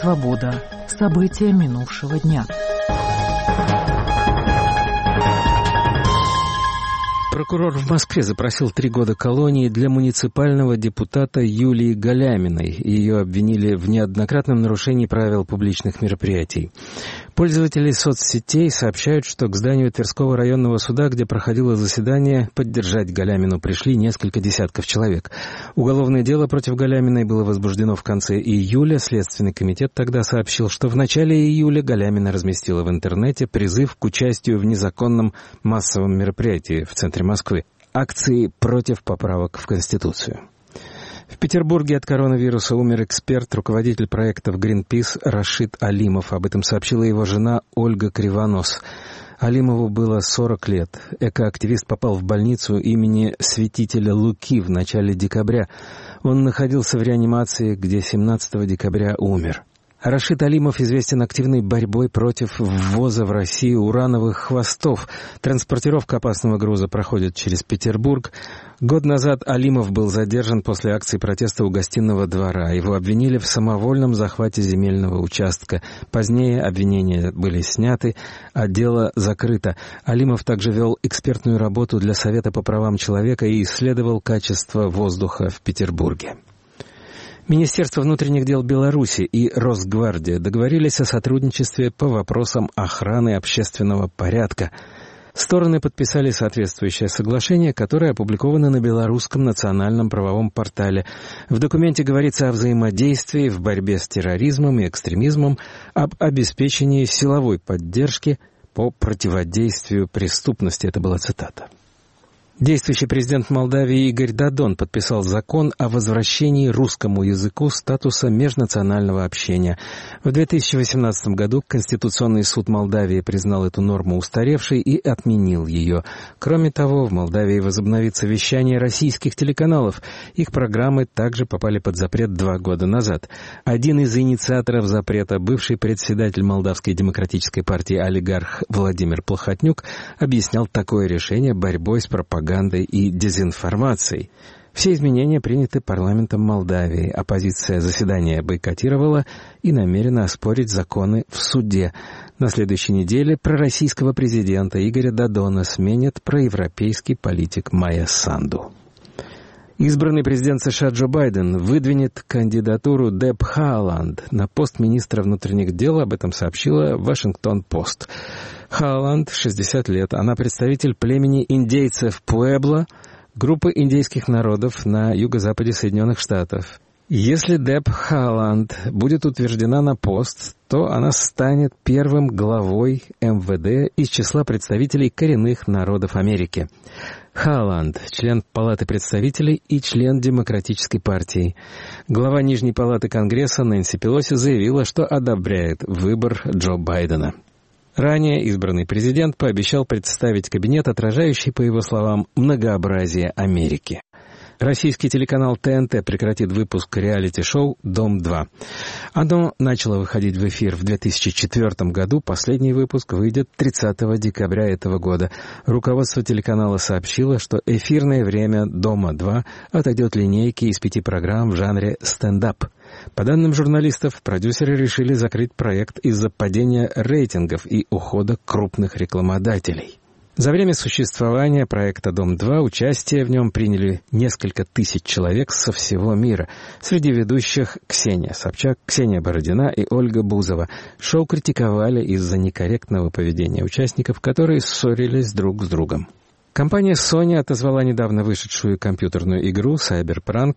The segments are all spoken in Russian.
«Свобода». События минувшего дня. Прокурор в Москве запросил 3 года колонии для муниципального депутата Юлии Галяминой. Ее обвинили в неоднократном нарушении правил публичных мероприятий. Пользователи соцсетей сообщают, что к зданию Тверского районного суда, где проходило заседание, поддержать Галямину пришли несколько десятков человек. Уголовное дело против Галяминой было возбуждено в конце июля. Следственный комитет тогда сообщил, что в начале июля Галямина разместила в интернете призыв к участию в незаконном массовом мероприятии в центре Москвы – акции против поправок в Конституцию. В Петербурге от коронавируса умер эксперт, руководитель проектов Greenpeace Рашид Алимов. Об этом сообщила его жена Ольга Кривонос. Алимову было 40 лет. Экоактивист попал в больницу имени святителя Луки в начале декабря. Он находился в реанимации, где 17 декабря умер. Рашид Алимов известен активной борьбой против ввоза в Россию урановых хвостов. Транспортировка опасного груза проходит через Петербург. Год назад Алимов был задержан после акции протеста у Гостиного двора. Его обвинили в самовольном захвате земельного участка. Позднее обвинения были сняты, а дело закрыто. Алимов также вел экспертную работу для Совета по правам человека и исследовал качество воздуха в Петербурге. Министерство внутренних дел Беларуси и Росгвардия договорились о сотрудничестве по вопросам охраны общественного порядка. Стороны подписали соответствующее соглашение, которое опубликовано на белорусском национальном правовом портале. В документе говорится о взаимодействии в борьбе с терроризмом и экстремизмом, об обеспечении силовой поддержки по противодействию преступности. Это была цитата. Действующий президент Молдавии Игорь Додон подписал закон о возвращении русскому языку статуса межнационального общения. В 2018 году Конституционный суд Молдавии признал эту норму устаревшей и отменил ее. Кроме того, в Молдавии возобновится вещание российских телеканалов. Их программы также попали под запрет 2 года назад. Один из инициаторов запрета, бывший председатель Молдавской демократической партии олигарх Владимир Плохотнюк, объяснял такое решение борьбой с пропагандой и дезинформацией. Все изменения приняты парламентом Молдавии. Оппозиция заседания бойкотировала и намерена оспорить законы в суде. На следующей неделе пророссийского президента Игоря Додона сменит проевропейский политик Майя Санду. Избранный президент США Джо Байден выдвинет кандидатуру Деб Хааland на пост министра внутренних дел, об этом сообщила Вашингтон-Пост. Хааland, 60 лет, она представитель племени индейцев Пуэбло, группы индейских народов на юго-западе Соединенных Штатов. Если Деб Хааland будет утверждена на пост, то она станет первым главой МВД из числа представителей коренных народов Америки. Хааland – член Палаты представителей и член Демократической партии. Глава Нижней палаты Конгресса Нэнси Пелоси заявила, что одобряет выбор Джо Байдена. Ранее избранный президент пообещал представить кабинет, отражающий, по его словам, многообразие Америки. Российский телеканал ТНТ прекратит выпуск реалити-шоу «Дом-2». Оно начало выходить в эфир в 2004 году. Последний выпуск выйдет 30 декабря этого года. Руководство телеканала сообщило, что эфирное время «Дома-2» отойдет линейке из 5 программ в жанре стендап. По данным журналистов, продюсеры решили закрыть проект из-за падения рейтингов и ухода крупных рекламодателей. За время существования проекта «Дом-2» участие в нем приняли несколько тысяч человек со всего мира. Среди ведущих Ксения Собчак, Ксения Бородина и Ольга Бузова. Шоу критиковали из-за некорректного поведения участников, которые ссорились друг с другом. Компания Sony отозвала недавно вышедшую компьютерную игру Cyberpunk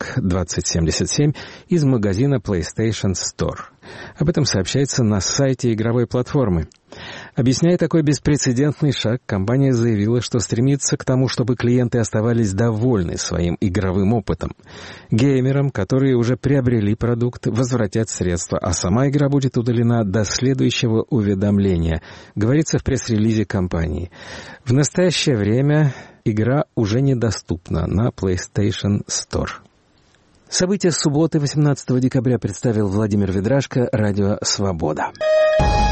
2077 из магазина PlayStation Store. Об этом сообщается на сайте игровой платформы. Объясняя такой беспрецедентный шаг, компания заявила, что стремится к тому, чтобы клиенты оставались довольны своим игровым опытом. Геймерам, которые уже приобрели продукт, возвратят средства, а сама игра будет удалена до следующего уведомления, говорится в пресс-релизе компании. В настоящее время игра уже недоступна на PlayStation Store. События субботы, 18 декабря, представил Владимир Ведрашко, радио «Свобода».